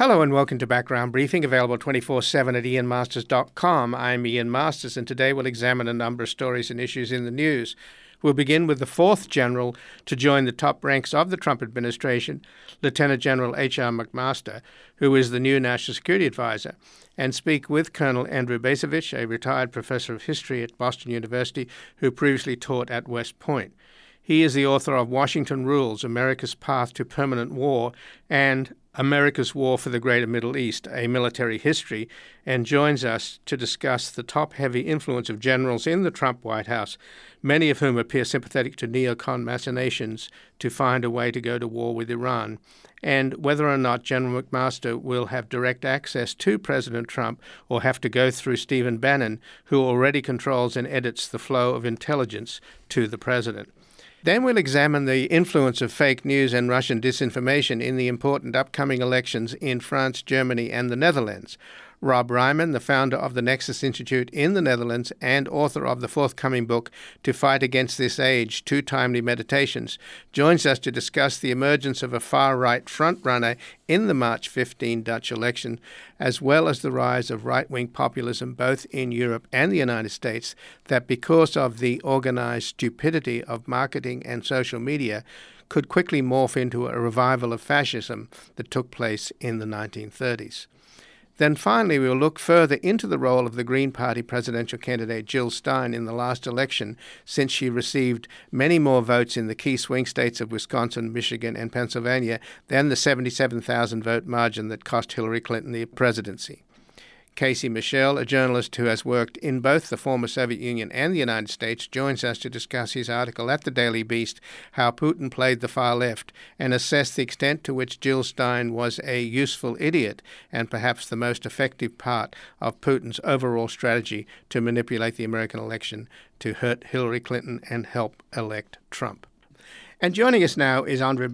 Hello and welcome to Background Briefing, available 24/7 at ianmasters.com. I'm Ian Masters, and today we'll examine a number of stories and issues in the news. We'll begin with the fourth general to join the top ranks of the Trump administration, Lieutenant General H.R. McMaster, who is the new National Security Advisor, and speak with Colonel Andrew Bacevich, a retired professor of history at Boston University who previously taught at West Point. He is the author of Washington Rules, America's Path to Permanent War, and America's War for the Greater Middle East, a Military History, and joins us to discuss the top-heavy influence of generals in the Trump White House, many of whom appear sympathetic to neocon machinations to find a way to go to war with Iran, and whether or not General McMaster will have direct access to President Trump or have to go through Stephen Bannon, who already controls and edits the flow of intelligence to the president. Then we'll examine the influence of fake news and Russian disinformation in the important upcoming elections in France, Germany, and the Netherlands. Rob Reiman, the founder of the Nexus Institute in the Netherlands and author of the forthcoming book, To Fight Against This Age, Two Timely Meditations, joins us to discuss the emergence of a far-right frontrunner in the March 15 Dutch election, as well as the rise of right-wing populism both in Europe and the United States, that because of the organized stupidity of marketing and social media, could quickly morph into a revival of fascism that took place in the 1930s. Then finally, we will look further into the role of the Green Party presidential candidate Jill Stein in the last election, since she received many more votes in the key swing states of Wisconsin, Michigan, and Pennsylvania than the 77,000 vote margin that cost Hillary Clinton the presidency. Casey Michel, a journalist who has worked in both the former Soviet Union and the United States, joins us to discuss his article at the Daily Beast, How Putin Played the Far Left, and assess the extent to which Jill Stein was a useful idiot and perhaps the most effective part of Putin's overall strategy to manipulate the American election to hurt Hillary Clinton and help elect Trump. And joining us now is Andrew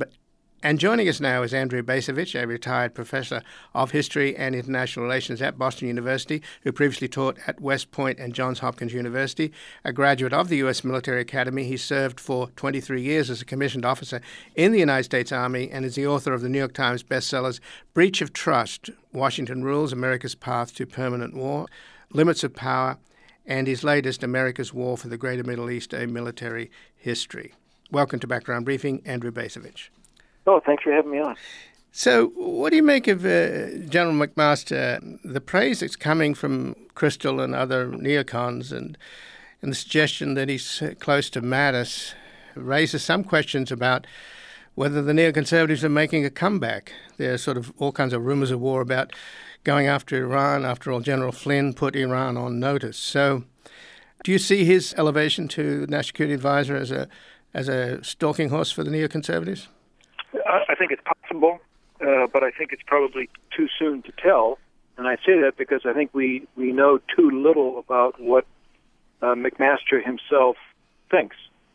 Bacevich, a retired professor of history and international relations at Boston University, who previously taught at West Point and Johns Hopkins University. A graduate of the U.S. Military Academy, he served for 23 years as a commissioned officer in the United States Army and is the author of the New York Times bestsellers Breach of Trust, Washington Rules, America's Path to Permanent War, Limits of Power, and his latest, America's War for the Greater Middle East, a Military History. Welcome to Background Briefing, Andrew Bacevich. Oh, thanks for having me on. So what do you make of General McMaster, the praise that's coming from Crystal and other neocons and the suggestion that he's close to Mattis raises some questions about whether the neoconservatives are making a comeback. There's sort of all kinds of rumors of war about going after Iran. After all, General Flynn put Iran on notice. So do you see his elevation to National Security Advisor as a stalking horse for the neoconservatives? I think it's possible, but I think it's probably too soon to tell. And I say that because I think we know too little about what McMaster himself thinks.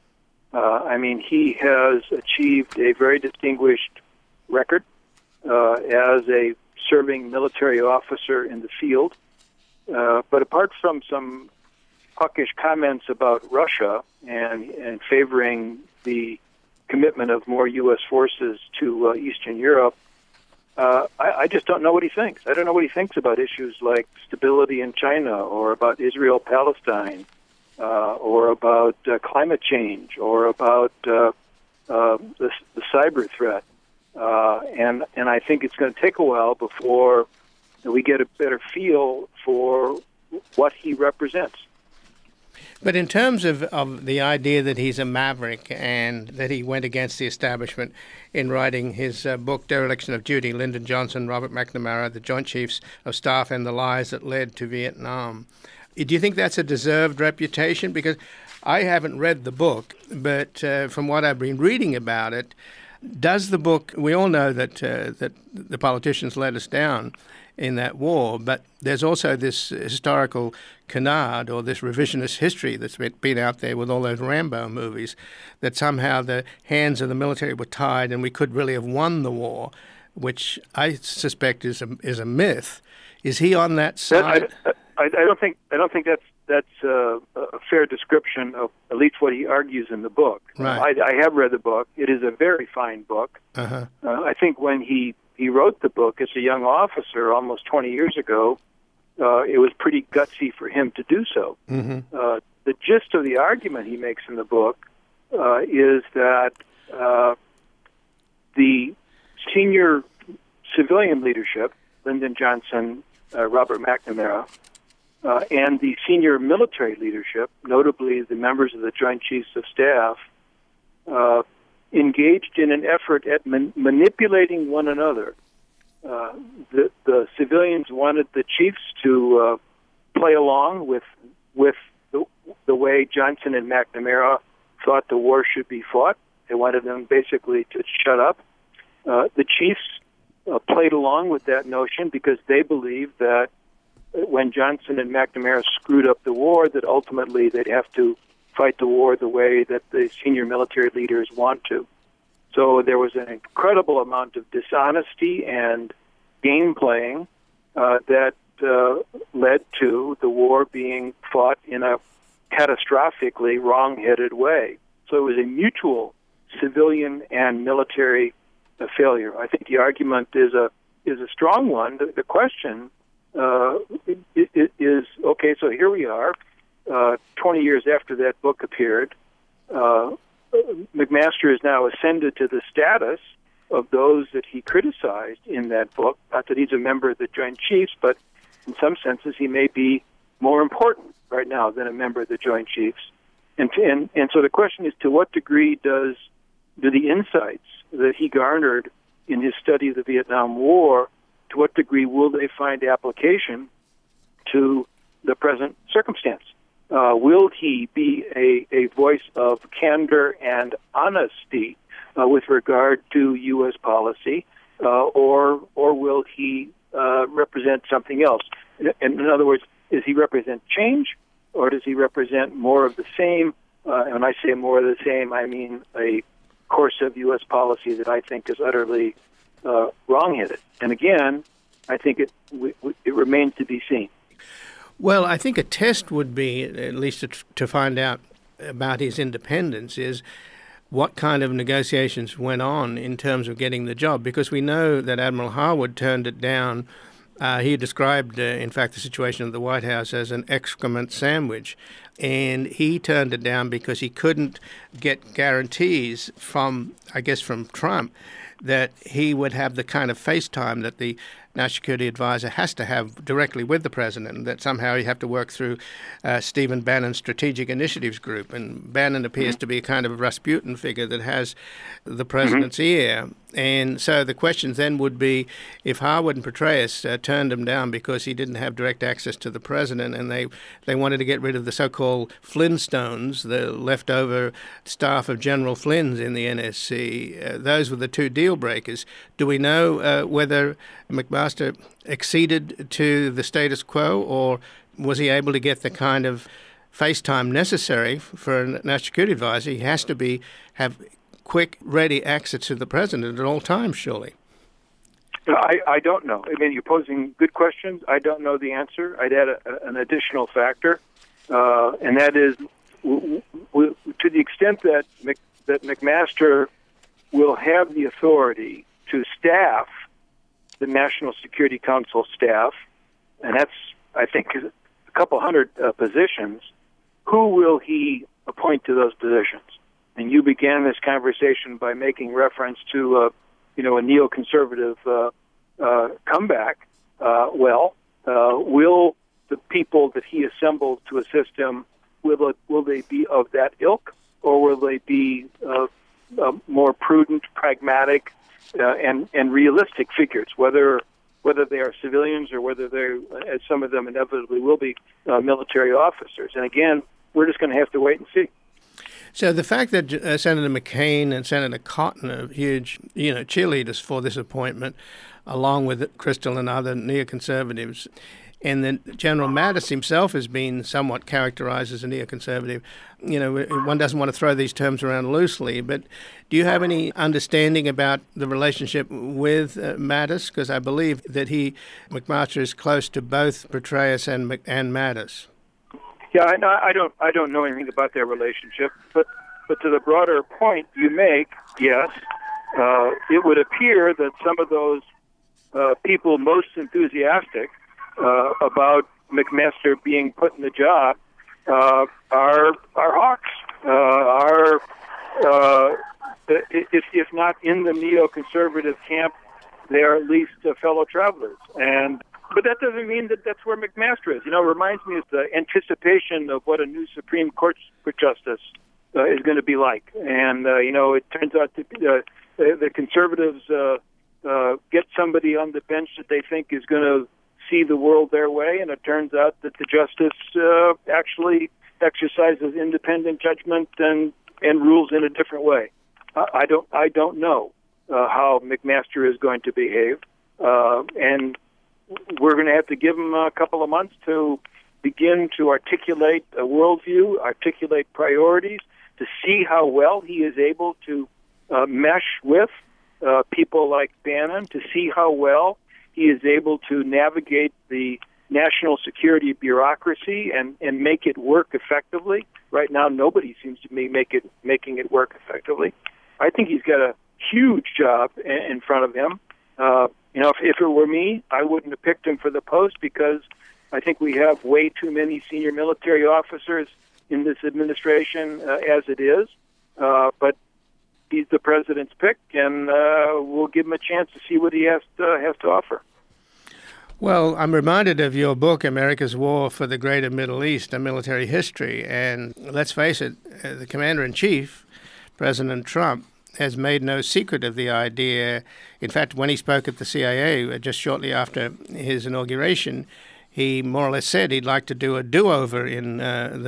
He has achieved a very distinguished record as a serving military officer in the field. But apart from some hawkish comments about Russia and favoring the commitment of more U.S. forces to Eastern Europe, I just don't know what he thinks. I don't know what he thinks about issues like stability in China or about Israel-Palestine or about climate change or about the cyber threat. And I think it's going to take a while before we get a better feel for what he represents. But in terms of the idea that he's a maverick and that he went against the establishment in writing his book, Dereliction of Duty, Lyndon Johnson, Robert McNamara, the Joint Chiefs of Staff and the Lies That Led to Vietnam, do you think that's a deserved reputation? Because I haven't read the book, but from what I've been reading about it, does the book, we all know that the politicians let us down in that war, but there's also this historical canard or this revisionist history that's been out there with all those Rambo movies, that somehow the hands of the military were tied and we could really have won the war, which I suspect is a myth. Is he on that side? I don't think that's a fair description of at least what he argues in the book. Right. I have read the book. It is a very fine book. Uh-huh. I think when he he wrote the book as a young officer almost 20 years ago, it was pretty gutsy for him to do so. Mm-hmm. The gist of the argument he makes in the book is that the senior civilian leadership, Lyndon Johnson, Robert McNamara, and the senior military leadership, notably the members of the Joint Chiefs of Staff, engaged in an effort at manipulating one another. The civilians wanted the chiefs to play along with the way Johnson and McNamara thought the war should be fought. They wanted them basically to shut up. The chiefs played along with that notion because they believed that when Johnson and McNamara screwed up the war, that ultimately they'd have to fight the war the way that the senior military leaders want to. So there was an incredible amount of dishonesty and game playing that led to the war being fought in a catastrophically wrong-headed way. So it was a mutual civilian and military failure. I think the argument is a strong one. The question is, okay, so here we are, 20 years after that book appeared. McMaster has now ascended to the status of those that he criticized in that book. Not that he's a member of the Joint Chiefs, but in some senses he may be more important right now than a member of the Joint Chiefs. And so the question is, to what degree do the insights that he garnered in his study of the Vietnam War, to what degree will they find application to the present circumstance? Will he be a voice of candor and honesty with regard to U.S. policy, or will he represent something else? In other words, does he represent change, or does he represent more of the same? And when I say more of the same, I mean a course of U.S. policy that I think is utterly wrong-headed. And again, I think it remains to be seen. Well, I think a test would be, at least to find out about his independence, is what kind of negotiations went on in terms of getting the job, because we know that Admiral Harwood turned it down. He described, in fact, the situation at the White House as an excrement sandwich, and he turned it down because he couldn't get guarantees from Trump that he would have the kind of face time that the National Security Advisor has to have directly with the president, and that somehow you have to work through Stephen Bannon's Strategic Initiatives Group. And Bannon appears to be a kind of Rasputin figure that has the president's ear. And so the question then would be, if Harwood and Petraeus turned him down because he didn't have direct access to the president, and they wanted to get rid of the so-called Flintstones, the leftover staff of General Flynn's in the NSC, those were the two deal breakers. Do we know whether McMaster acceded to the status quo, or was he able to get the kind of face time necessary for a national security advisor? He has to have quick, ready access to the president at all times, surely. I don't know. I mean, you're posing good questions. I don't know the answer. I'd add an additional factor, and that is, to the extent that McMaster will have the authority to staff the National Security Council staff, and that's, I think, a couple hundred positions. Who will he appoint to those positions? And you began this conversation by making reference to, a neoconservative comeback. Will the people that he assembled to assist him, will they be of that ilk, or will they be more prudent, pragmatic, and realistic figures, whether they are civilians or whether they're, as some of them inevitably will be, military officers? And again, we're just going to have to wait and see. So the fact that Senator McCain and Senator Cotton are huge, cheerleaders for this appointment, along with Crystal and other neoconservatives, and then General Mattis himself has been somewhat characterized as a neoconservative. One doesn't want to throw these terms around loosely, but do you have any understanding about the relationship with Mattis? Because I believe that McMaster is close to both Petraeus and Mattis. Yeah, I don't know anything about their relationship, but to the broader point you make, yes, it would appear that some of those people most enthusiastic about McMaster being put in the job are hawks, if not in the neoconservative camp, they are at least fellow travelers. But that doesn't mean that that's where McMaster is. It reminds me of the anticipation of what a new Supreme Court justice is going to be like. And, it turns out the conservatives get somebody on the bench that they think is going to see the world their way, and it turns out that the justice actually exercises independent judgment and rules in a different way. I don't know how McMaster is going to behave, and we're going to have to give him a couple of months to begin to articulate a worldview, articulate priorities, to see how well he is able to mesh with people like Bannon, to see how well he is able to navigate the national security bureaucracy and make it work effectively. Right now, nobody seems to be making it work effectively. I think he's got a huge job in front of him. If it were me, I wouldn't have picked him for the post because I think we have way too many senior military officers in this administration as it is. But he's the president's pick, and we'll give him a chance to see what he has to offer. Well, I'm reminded of your book, America's War for the Greater Middle East, A Military History. And let's face it, the Commander-in-Chief, President Trump, has made no secret of the idea. In fact, when he spoke at the CIA just shortly after his inauguration, he more or less said he'd like to do a do-over in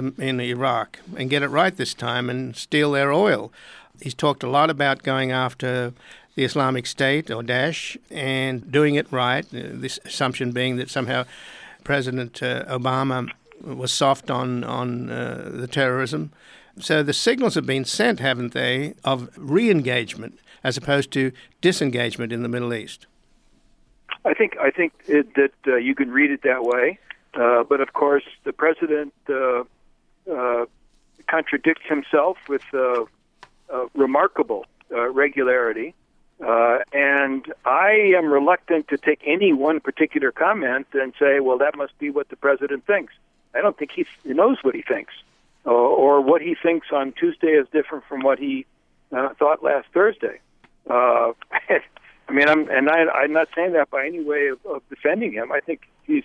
Iraq and get it right this time and steal their oil. He's talked a lot about going after the Islamic State, or Daesh, and doing it right, this assumption being that somehow President Obama was soft on the terrorism. So the signals have been sent, haven't they, of re-engagement as opposed to disengagement in the Middle East? I think that you can read it that way, but of course the president contradicts himself with remarkable regularity, and I am reluctant to take any one particular comment and say, well, that must be what the president thinks. I don't think he knows what he thinks. Or what he thinks on Tuesday is different from what he thought last Thursday. I'm not saying that by any way of defending him. I think his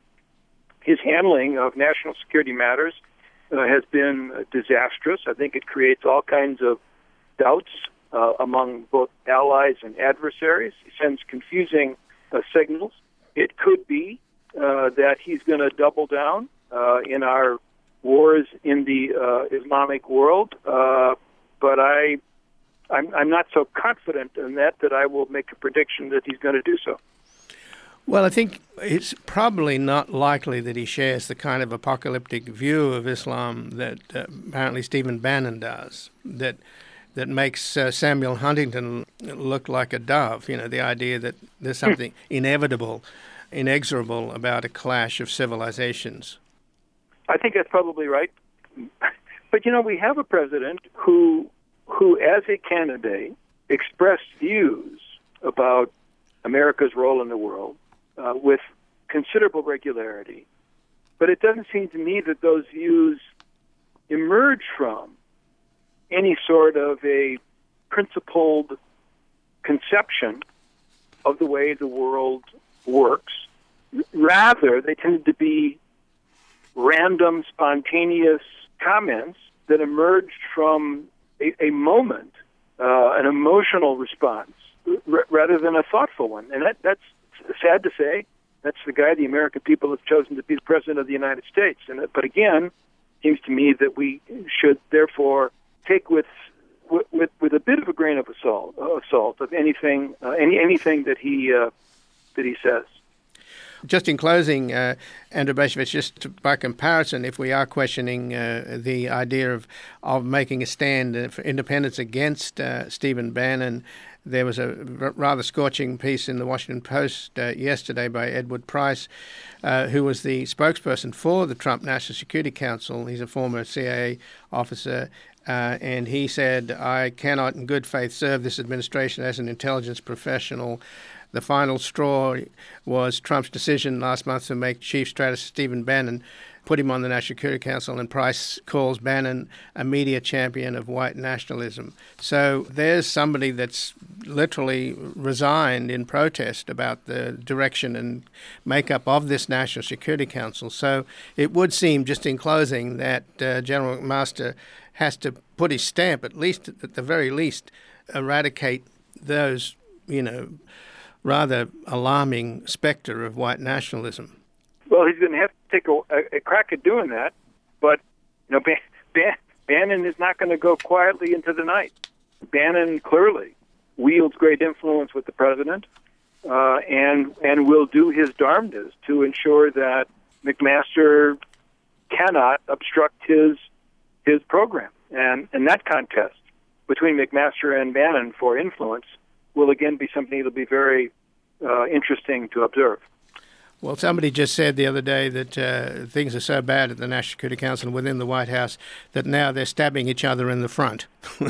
handling of national security matters has been disastrous. I think it creates all kinds of doubts among both allies and adversaries. He sends confusing signals. It could be that he's going to double down in our wars in the Islamic world, but I'm not so confident in that I will make a prediction that he's going to do so. Well, I think it's probably not likely that he shares the kind of apocalyptic view of Islam that apparently Stephen Bannon does, that makes Samuel Huntington look like a dove, the idea that there's something inevitable, inexorable about a clash of civilizations. I think that's probably right. But, we have a president who as a candidate, expressed views about America's role in the world with considerable regularity. But it doesn't seem to me that those views emerge from any sort of a principled conception of the way the world works. Rather, they tend to be random, spontaneous comments that emerged from a moment, an emotional response, rather than a thoughtful one. And that's sad to say. That's the guy the American people have chosen to be the president of the United States. But again, it seems to me that we should therefore take with a bit of a grain of salt of anything that he says. Just in closing, Andrew Bacevich, just by comparison, if we are questioning the idea of making a stand for independence against Stephen Bannon, there was a rather scorching piece in the Washington Post yesterday by Edward Price, who was the spokesperson for the Trump National Security Council. He's a former CIA officer. And he said, I cannot in good faith serve this administration as an intelligence professional The final straw was Trump's decision last month to make Chief Strategist Stephen Bannon put him on the National Security Council, and Price calls Bannon a media champion of white nationalism. So there's somebody that's literally resigned in protest about the direction and makeup of this National Security Council. So it would seem, just in closing, that General McMaster has to put his stamp, at the very least, eradicate those, rather alarming spectre of white nationalism. Well, he's going to have to take a crack at doing that, but Bannon is not going to go quietly into the night. Bannon clearly wields great influence with the president, and will do his darndest to ensure that McMaster cannot obstruct his program. And that contest between McMaster and Bannon for influence will again be something that'll be very interesting to observe. Well, somebody just said the other day that things are so bad at the National Security Council and within the White House that now they're stabbing each other in the front.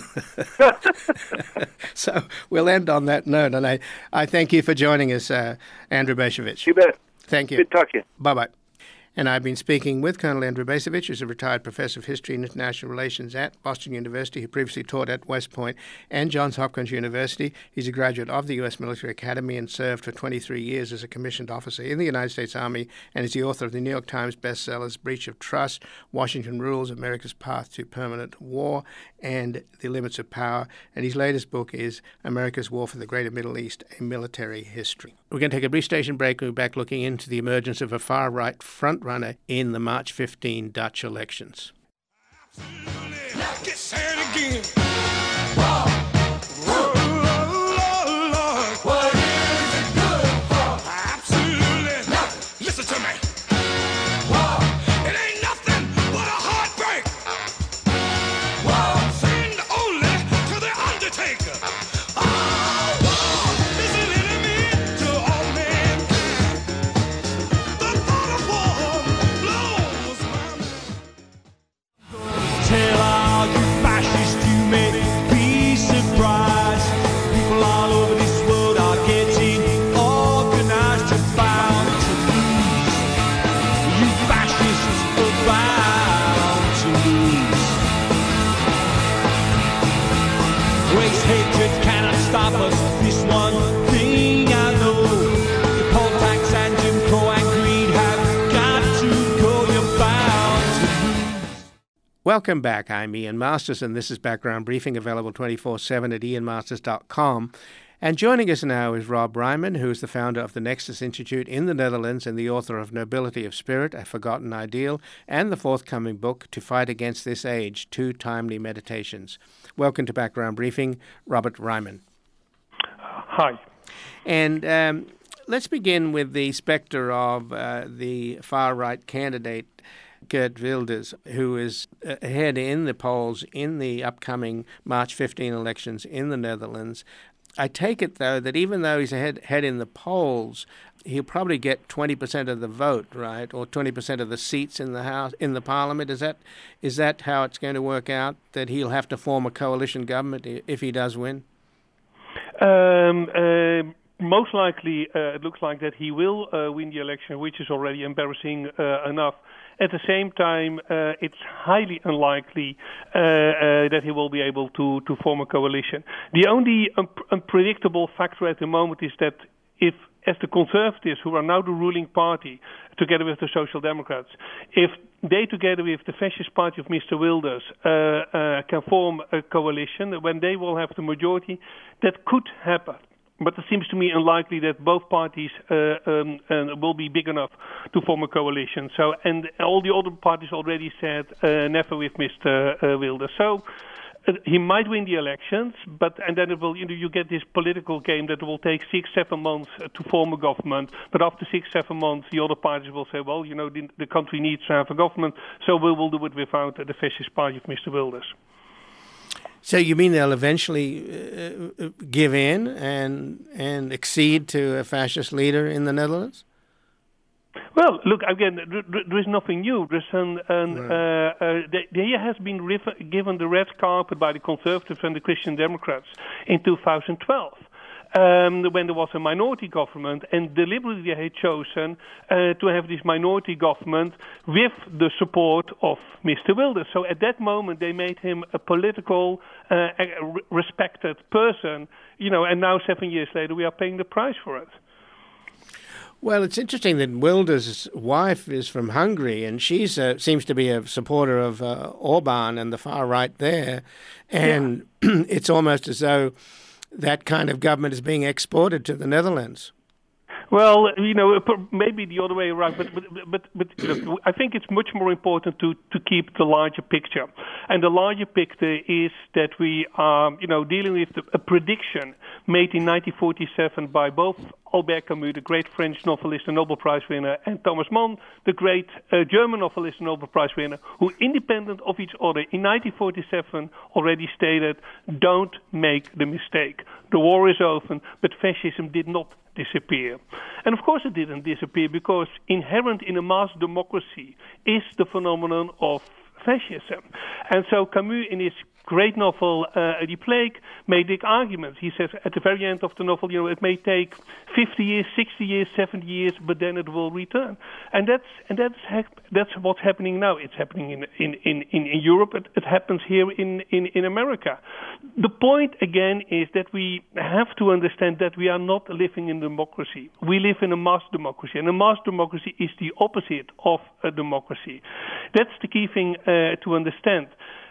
So we'll end on that note. And I thank you for joining us, Andrew Bacevich. You bet. Thank you. Good talking. Bye-bye. And I've been speaking with Colonel Andrew Bacevich, who's a retired professor of history and international relations at Boston University, who previously taught at West Point and Johns Hopkins University. He's a graduate of the U.S. Military Academy and served for 23 years as a commissioned officer in the United States Army, and is the author of the New York Times bestsellers Breach of Trust, Washington Rules, America's Path to Permanent War, and The Limits of Power. And his latest book is America's War for the Greater Middle East, A Military History. We're going to take a brief station break. We'll be back looking into the emergence of a far-right frontrunner in the March 15 Dutch elections. Absolutely. Get sad again. Whoa. Lord. What is it good for? Absolutely nothing. Listen to me. Whoa. It ain't nothing but a heartbreak. Whoa. Send only to the undertaker. Oh, whoa. This is an enemy to all mankind. The thought of war blows my mind. Tell all you fascists you may be surprised. People all over this world are getting organized to fight to lose. You fascists are bound to lose. Race hatred cannot stop us. This one thing I know. The poll tax and Jim Crow and greed have got to go. You're bound to lose. Welcome back. I'm Ian Masters, and this is Background Briefing, available 24/7 at ianmasters.com. And joining us now is Rob Ryman, who is the founder of the Nexus Institute in the Netherlands and the author of Nobility of Spirit, A Forgotten Ideal, and the forthcoming book, To Fight Against This Age, Two Timely Meditations. Welcome to Background Briefing, Robert Ryman. Hi. And let's begin with the specter of the far-right candidate, Geert Wilders, who is ahead in the polls in the upcoming March 15 elections in the Netherlands. I take it, though, that even though he's ahead in the polls, he'll probably get 20% of the vote, right, or 20% of the seats in the House, in the Parliament. Is that how it's going to work out? That he'll have to form a coalition government if he does win? Most likely, it looks like that he will win the election, which is already embarrassing enough. At the same time, it's highly unlikely that he will be able to form a coalition. The only unpredictable factor at the moment is that if, as the Conservatives, who are now the ruling party, together with the Social Democrats, if they, together with the fascist party of Mr. Wilders, can form a coalition, when they will have the majority, that could happen. But it seems to me unlikely that both parties will be big enough to form a coalition. So, and all the other parties already said never with Mr. Wilders. So he might win the elections, and then it will, you get this political game that will take 6-7 months to form a government. But after 6-7 months, the other parties will say, well, the country needs to have a government, so we will do it without the fascist party of Mr. Wilders. So you mean they'll eventually give in and accede to a fascist leader in the Netherlands? Well, look, again, there is nothing new. There has been given the red carpet by the Conservatives and the Christian Democrats in 2012. when there was a minority government, and deliberately they had chosen to have this minority government with the support of Mr. Wilders. So at that moment they made him a political, respected person, and now 7 years later we are paying the price for it. Well, it's interesting that Wilders' wife is from Hungary, and she seems to be a supporter of Orban and the far right there. And it's almost as though that kind of government is being exported to the Netherlands. Well, maybe the other way around, but I think it's much more important to keep the larger picture. And the larger picture is that we are, dealing with a prediction made in 1947 by both Albert Camus, the great French novelist and Nobel Prize winner, and Thomas Mann, the great German novelist and Nobel Prize winner, who, independent of each other, in 1947 already stated, don't make the mistake. The war is over, but fascism did not disappear. And of course it didn't disappear, because inherent in a mass democracy is the phenomenon of fascism. And so Camus, in his great novel, Die Plague, made big arguments. He says at the very end of the novel, it may take 50 years, 60 years, 70 years, but then it will return. And that's what's happening now. It's happening in Europe. It happens here in America. The point, again, is that we have to understand that we are not living in democracy. We live in a mass democracy, and a mass democracy is the opposite of a democracy. That's the key thing to understand.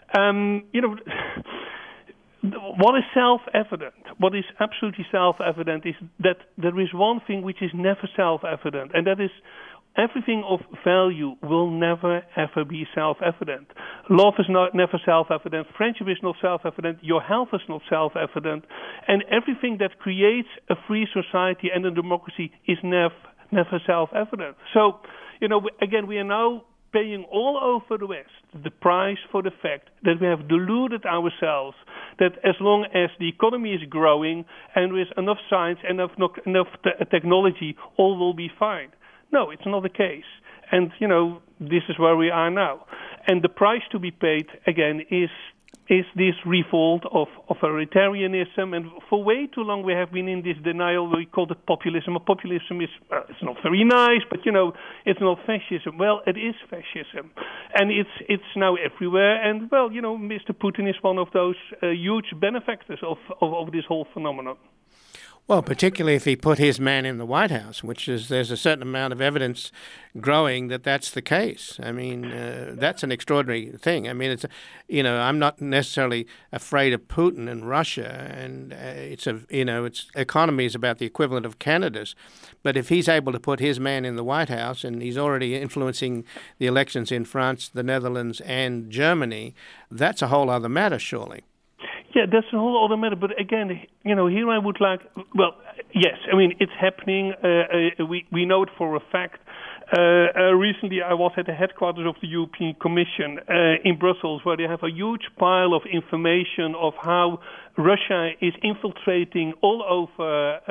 What is self-evident, what is absolutely self-evident, is that there is one thing which is never self-evident, and that is everything of value will never, ever be self-evident. Love is never self-evident, friendship is not self-evident, your health is not self-evident, and everything that creates a free society and a democracy is never self-evident. So, again, we are now paying all over the West the price for the fact that we have deluded ourselves that as long as the economy is growing and with enough science and enough technology, all will be fine. No, it's not the case. And, this is where we are now. And the price to be paid, again, is this revolt of authoritarianism, and for way too long we have been in this denial. We call it populism. Populism is it's not very nice, but it's not fascism. Well, it is fascism, and it's now everywhere. And well, Mr. Putin is one of those huge benefactors of this whole phenomenon. Well, particularly if he put his man in the White House, there's a certain amount of evidence growing that that's the case. I mean, that's an extraordinary thing. I mean, I'm not necessarily afraid of Putin and Russia, and its economy is about the equivalent of Canada's. But if he's able to put his man in the White House, and he's already influencing the elections in France, the Netherlands, and Germany, that's a whole other matter, surely. Yeah, that's a whole other matter. But again, here I would like. Well, yes, I mean it's happening. We know it for a fact. Recently, I was at the headquarters of the European Commission in Brussels, where they have a huge pile of information of how Russia is infiltrating all over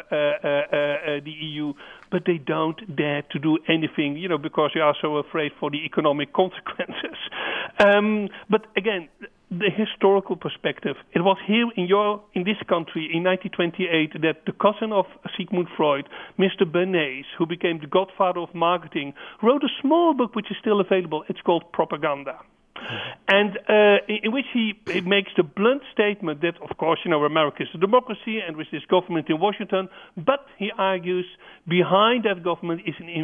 the EU, but they don't dare to do anything, because they are so afraid for the economic consequences. But again, the historical perspective. It was here in this country in 1928 that the cousin of Sigmund Freud, Mr. Bernays, who became the godfather of marketing, wrote a small book which is still available. It's called Propaganda. And in which he makes the blunt statement that, of course, America is a democracy and with this government in Washington, but he argues behind that government is an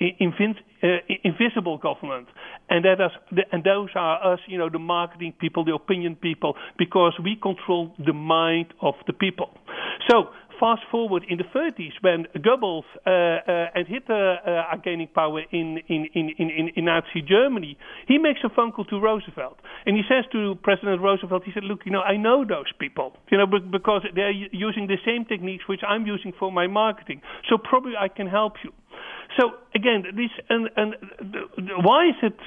invisible government, and those are us, the marketing people, the opinion people, because we control the mind of the people. So fast forward in the 30s, when Goebbels and Hitler are gaining power in Nazi Germany, he makes a phone call to Roosevelt, and he says to President Roosevelt, he said, "Look, I know those people, because they're using the same techniques which I'm using for my marketing. So probably I can help you." So again, this and why is it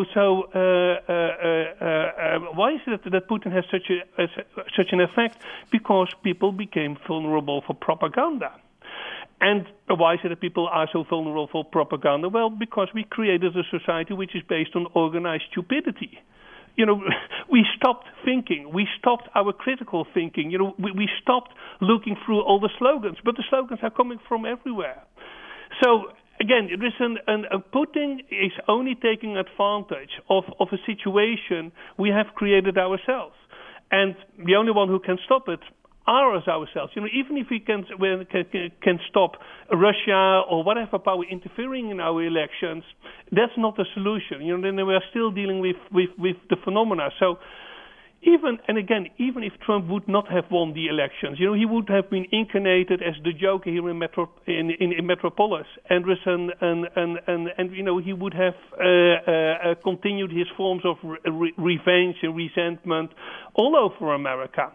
why is it that Putin has such an effect? Because people became vulnerable for propaganda. And why is it that people are so vulnerable for propaganda? Well, because we created a society which is based on organized stupidity. we stopped thinking. We stopped our critical thinking. We stopped looking through all the slogans. But the slogans are coming from everywhere. So again, Putin is only taking advantage of a situation we have created ourselves. And the only one who can stop it are us ourselves. Even if we can stop Russia or whatever power interfering in our elections, that's not the solution. Then we are still dealing with the phenomena. So even if Trump would not have won the elections, he would have been incarnated as the Joker here in Metropolis, and he would have continued his forms of revenge and resentment all over America.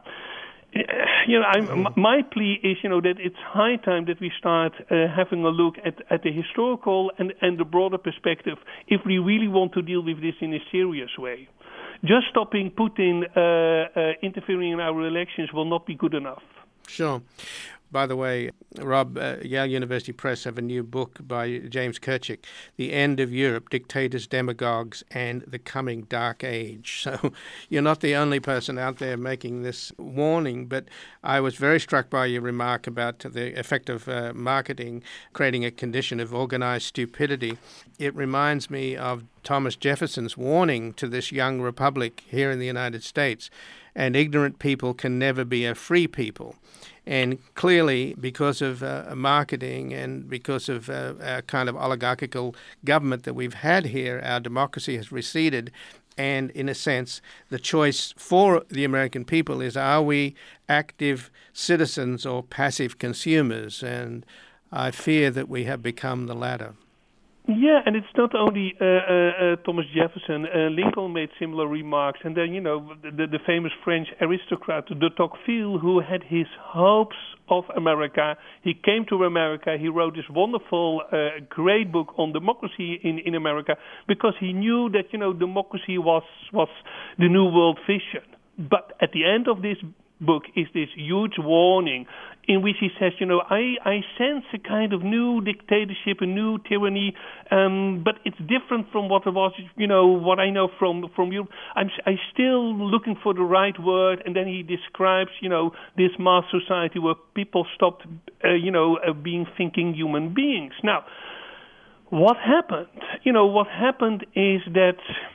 My plea is, that it's high time that we start having a look at the historical and the broader perspective if we really want to deal with this in a serious way. Just stopping Putin interfering in our elections will not be good enough. Sure. By the way, Rob, Yale University Press have a new book by James Kirchick, The End of Europe, Dictators, Demagogues, and the Coming Dark Age. So you're not the only person out there making this warning, but I was very struck by your remark about the effect of marketing creating a condition of organized stupidity. It reminds me of Thomas Jefferson's warning to this young republic here in the United States, and ignorant people can never be a free people. And clearly, because of marketing and because of a kind of oligarchical government that we've had here, our democracy has receded. And in a sense, the choice for the American people is, are we active citizens or passive consumers? And I fear that we have become the latter. Yeah, and it's not only Thomas Jefferson. Lincoln made similar remarks. And then, the famous French aristocrat, de Tocqueville, who had his hopes of America. He came to America. He wrote this wonderful, great book on democracy in America because he knew that, democracy was the new world vision. But at the end of this book is this huge warning in which he says, I sense a kind of new dictatorship, a new tyranny, but it's different from what it was, what I know from Europe. I'm still looking for the right word, and then he describes, this mass society where people stopped, being thinking human beings. Now, what happened? What happened is that,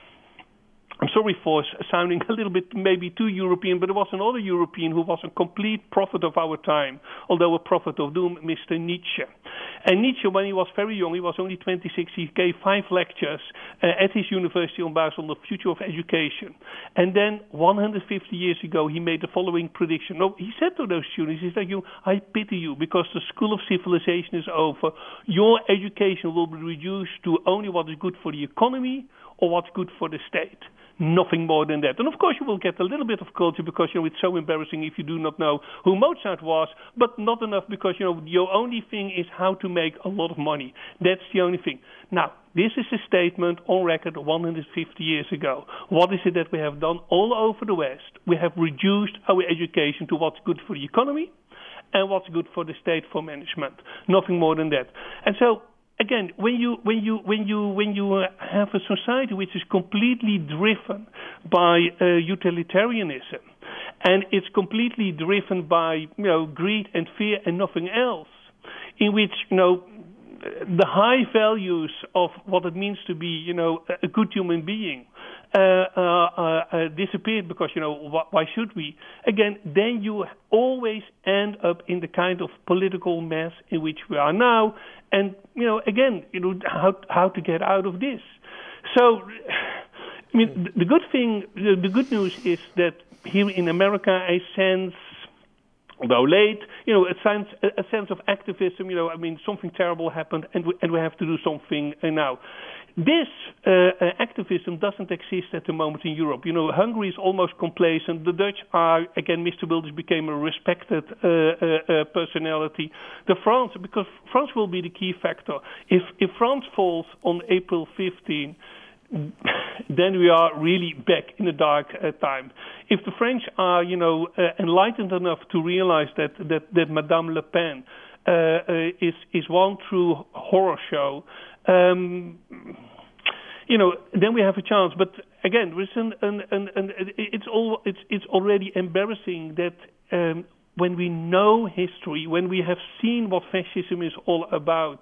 I'm sorry for sounding a little bit maybe too European, but there was another European who was a complete prophet of our time, although a prophet of doom, Mr. Nietzsche. And Nietzsche, when he was very young, he was only 26, he gave 5 lectures at his university on Basel on the future of education. And then 150 years ago, he made the following prediction. No, he said to those students, he said, I pity you because the school of civilization is over. Your education will be reduced to only what is good for the economy or what's good for the state. Nothing more than that. And of course you will get a little bit of culture because, it's so embarrassing if you do not know who Mozart was, but not enough because, your only thing is how to make a lot of money. That's the only thing. Now, this is a statement on record 150 years ago. What is it that we have done all over the West? We have reduced our education to what's good for the economy and what's good for the state for management. Nothing more than that. And so, again, when you have a society which is completely driven by utilitarianism, and it's completely driven by greed and fear and nothing else, in which the high values of what it means to be a good human being disappeared because why should we? Again, then you always end up in the kind of political mess in which we are now, and again, how to get out of this. So, I mean, the good news is that here in America, I sense, although late, a sense of activism. Something terrible happened, and we have to do something now. This activism doesn't exist at the moment in Europe. Hungary is almost complacent. The Dutch are, again, Mr. Wilders became a respected personality. Because France will be the key factor. If France falls on April 15, then we are really back in a dark time. If the French are, enlightened enough to realize that Madame Le Pen is one true horror show, then we have a chance. But again, it's already embarrassing that when we know history, when we have seen what fascism is all about,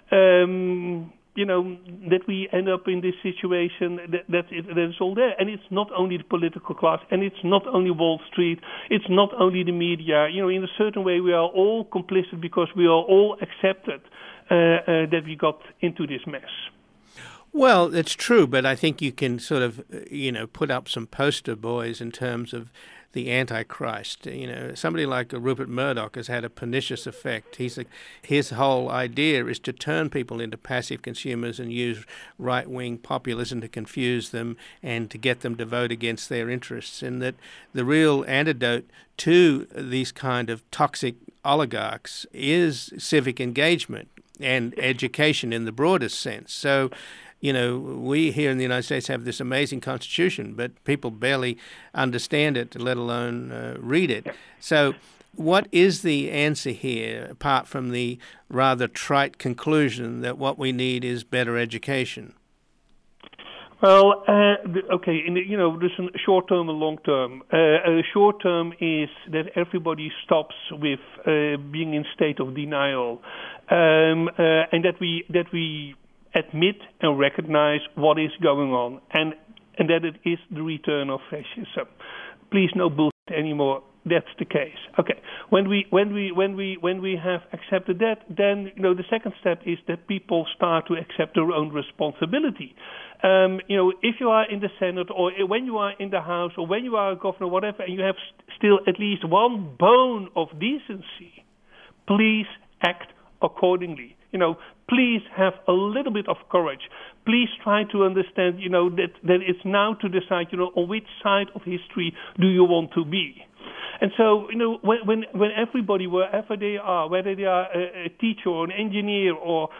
that we end up in this situation that is all there. And it's not only the political class, and it's not only Wall Street, it's not only the media. In a certain way, we are all complicit because we are all accepted that we got into this mess. Well, it's true, but I think you can sort of, put up some poster boys in terms of the Antichrist. Somebody like Rupert Murdoch has had a pernicious effect. His whole idea is to turn people into passive consumers and use right-wing populism to confuse them and to get them to vote against their interests. And that the real antidote to these kind of toxic oligarchs is civic engagement and education in the broadest sense. So, we here in the United States have this amazing constitution, but people barely understand it, let alone read it. So what is the answer here, apart from the rather trite conclusion that what we need is better education? Well, okay, there's a short-term and long-term. Short-term is that everybody stops with being in state of denial, and that we admit and recognize what is going on, and that it is the return of fascism. Please, no bullshit anymore. That's the case. Okay. When we have accepted that, then the second step is that people start to accept their own responsibility. If you are in the Senate, or when you are in the House, or when you are a governor, whatever, and you have still at least one bone of decency, please act accordingly. Please have a little bit of courage. Please try to understand, that it's now to decide, on which side of history do you want to be. And so, when everybody, wherever they are, whether they are a teacher or an engineer or,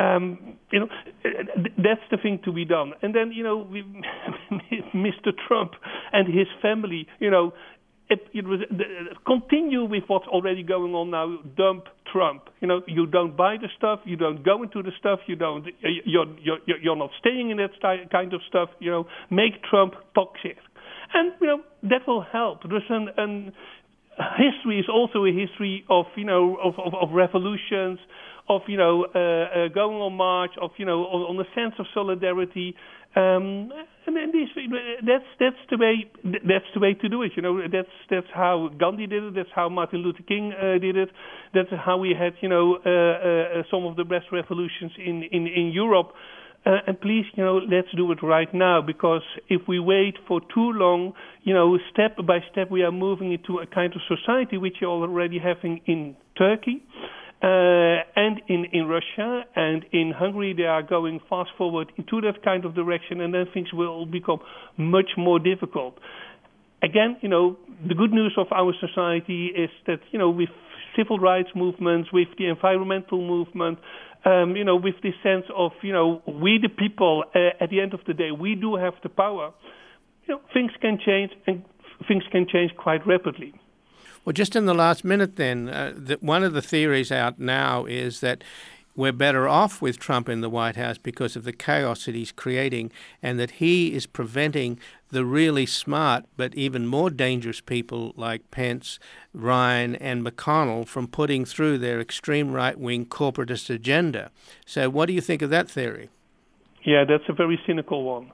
that's the thing to be done. And then, Mr. Trump and his family, it was continue with what's already going on now. Dump Trump. You don't buy the stuff. You don't go into the stuff. You're not staying in that kind of stuff. Make Trump toxic, and that will help. There's an history is also a history of of revolutions, of going on march, of on a sense of solidarity. And that's the way to do it. That's how Gandhi did it. That's how Martin Luther King did it. That's how we had some of the best revolutions in Europe. And please, let's do it right now, because if we wait for too long, step by step, we are moving into a kind of society which you're already having in Turkey. And in Russia and in Hungary, they are going fast forward into that kind of direction, and then things will become much more difficult. Again, the good news of our society is that, with civil rights movements, with the environmental movement, with this sense of, we the people, at the end of the day, we do have the power. Things can change, and things can change quite rapidly. Well, just in the last minute then, one of the theories out now is that we're better off with Trump in the White House because of the chaos that he's creating, and that he is preventing the really smart but even more dangerous people like Pence, Ryan, and McConnell from putting through their extreme right-wing corporatist agenda. So what do you think of that theory? Yeah, that's a very cynical one.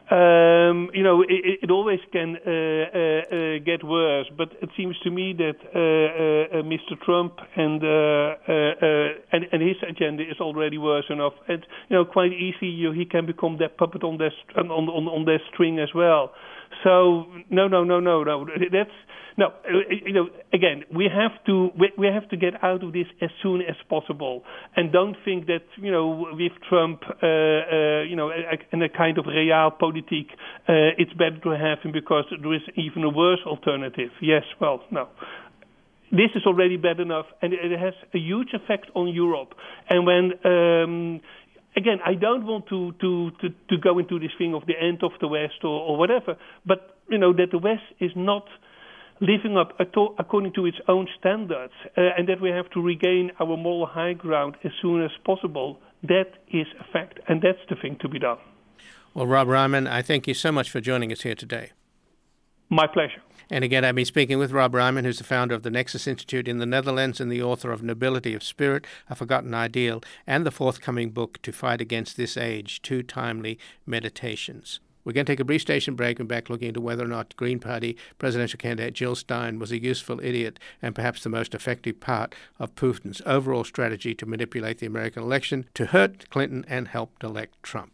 It always can get worse, but it seems to me that Mr. Trump and his agenda is already worse enough, and quite easy he can become that puppet on their string as well. So no. That's no. Again, we have to get out of this as soon as possible, and don't think that with Trump, in a kind of realpolitik, it's better to have him because there is even a worse alternative. Yes, well, no. This is already bad enough, and it has a huge effect on Europe. And when again, I don't want to go into this thing of the end of the West or whatever, but that the West is not living up according to its own standards, and that we have to regain our moral high ground as soon as possible. That is a fact, and that's the thing to be done. Well, Rob Ryman, I thank you so much for joining us here today. My pleasure. And again, I've been speaking with Rob Ryman, who's the founder of the Nexus Institute in the Netherlands and the author of Nobility of Spirit, A Forgotten Ideal, and the forthcoming book, To Fight Against This Age, 2 Timely Meditations. We're going to take a brief station break and back looking into whether or not Green Party presidential candidate Jill Stein was a useful idiot and perhaps the most effective part of Putin's overall strategy to manipulate the American election to hurt Clinton and help elect Trump.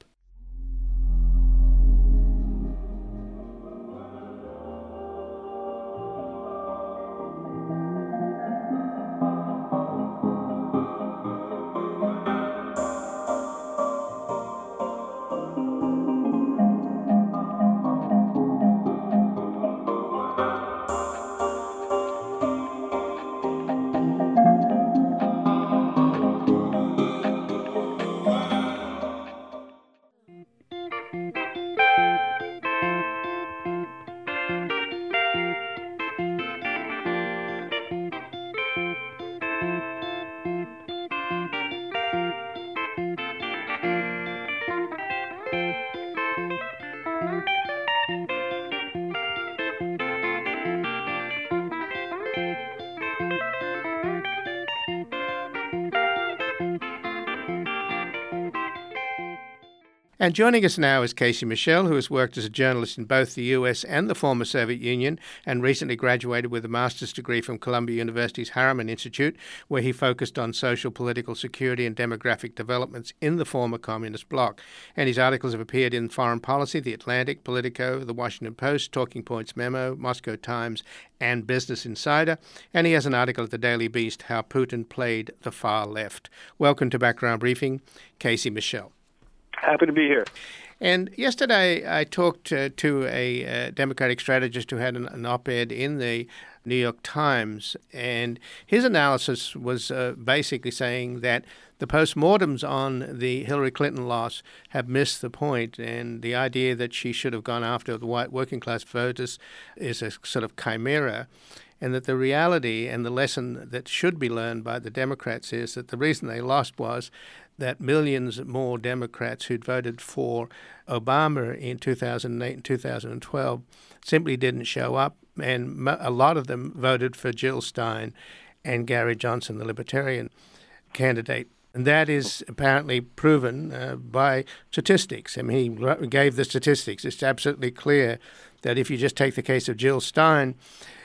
And joining us now is Casey Michel, who has worked as a journalist in both the US and the former Soviet Union and recently graduated with a master's degree from Columbia University's Harriman Institute, where he focused on social, political, security and demographic developments in the former communist bloc. And his articles have appeared in Foreign Policy, The Atlantic, Politico, The Washington Post, Talking Points Memo, Moscow Times and Business Insider. And he has an article at the Daily Beast, How Putin Played the Far Left. Welcome to Background Briefing, Casey Michel. Happy to be here. And yesterday I talked to a Democratic strategist who had an op-ed in the New York Times, and his analysis was basically saying that the postmortems on the Hillary Clinton loss have missed the point, and the idea that she should have gone after the white working class voters is a sort of chimera. And that the reality and the lesson that should be learned by the Democrats is that the reason they lost was that millions more Democrats who'd voted for Obama in 2008 and 2012 simply didn't show up, and a lot of them voted for Jill Stein and Gary Johnson, the Libertarian candidate. And that is apparently proven by statistics. I mean, he gave the statistics. It's absolutely clear that if you just take the case of Jill Stein,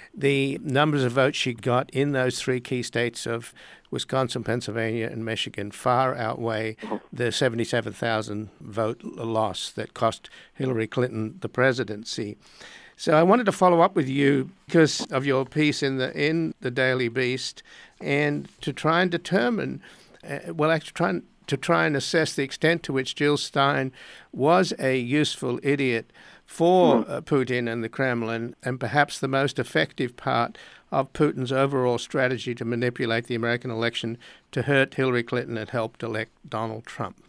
the numbers of votes she got in those 3 key states of Wisconsin, Pennsylvania, and Michigan far outweigh the 77,000 vote loss that cost Hillary Clinton the presidency. So I wanted to follow up with you because of your piece in the Daily Beast, and to try and determine, to try and assess the extent to which Jill Stein was a useful idiot for Putin and the Kremlin, and perhaps the most effective part of Putin's overall strategy to manipulate the American election to hurt Hillary Clinton and help elect Donald Trump.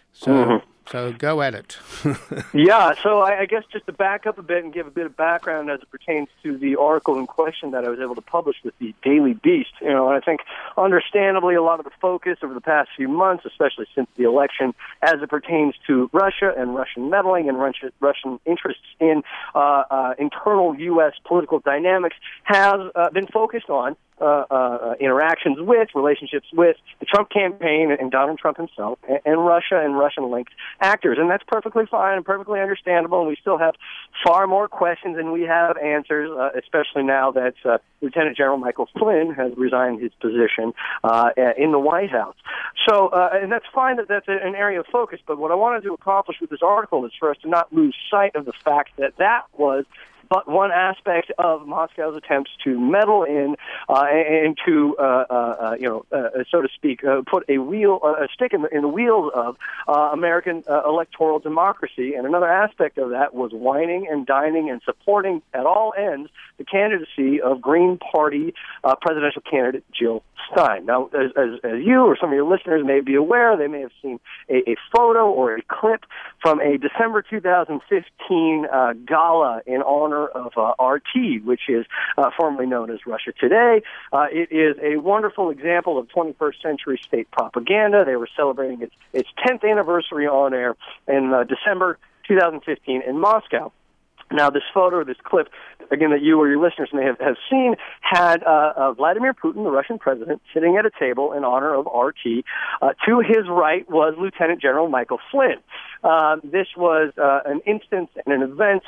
So go at it. Yeah, so I guess just to back up a bit and give a bit of background as it pertains to the article in question that I was able to publish with the Daily Beast. And I think understandably a lot of the focus over the past few months, especially since the election, as it pertains to Russia and Russian meddling and Russian interests in internal U.S. political dynamics, has been focused on interactions with, relationships with the Trump campaign and Donald Trump himself, and Russia and Russian-linked actors. And that's perfectly fine and perfectly understandable, and we still have far more questions than we have answers, especially now that Lieutenant General Michael Flynn has resigned his position in the White House. So, and that's fine that that's an area of focus, but what I wanted to accomplish with this article is for us to not lose sight of the fact that that was but one aspect of Moscow's attempts to meddle in and to, so to speak, put a stick in the wheels of American electoral democracy. And another aspect of that was whining and dining and supporting at all ends the candidacy of Green Party presidential candidate Jill Stein. Now, as you or some of your listeners may be aware, they may have seen a photo or a clip from a December 2015 gala in honor of RT, which is formerly known as Russia Today. It is a wonderful example of 21st century state propaganda. They were celebrating its 10th anniversary on air in December 2015 in Moscow. Now, this photo, this clip, again, that you or your listeners may have seen, had Vladimir Putin, the Russian president, sitting at a table in honor of RT. To his right was Lieutenant General Michael Flynn. This was an instance and an event